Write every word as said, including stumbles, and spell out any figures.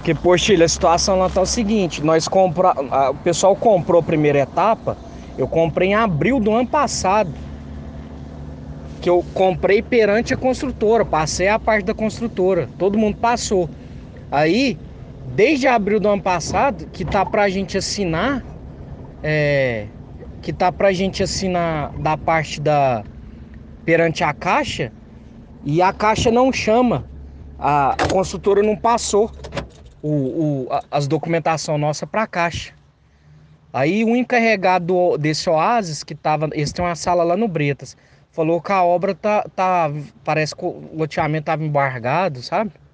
Porque, poxa, a situação lá tá o seguinte, nós compra... o pessoal comprou a primeira etapa, eu comprei em abril do ano passado, que eu comprei perante a construtora, passei a parte da construtora, todo mundo passou. Aí, desde abril do ano passado, que tá pra gente assinar, é... que tá pra gente assinar da parte da perante a Caixa, e a Caixa não chama, a, a construtora não passou o, o, a, as documentação nossa pra Caixa. Aí o encarregado desse Oasis, que tava, eles têm uma sala lá no Bretas, falou que a obra tá, tá parece que o loteamento tava embargado, sabe?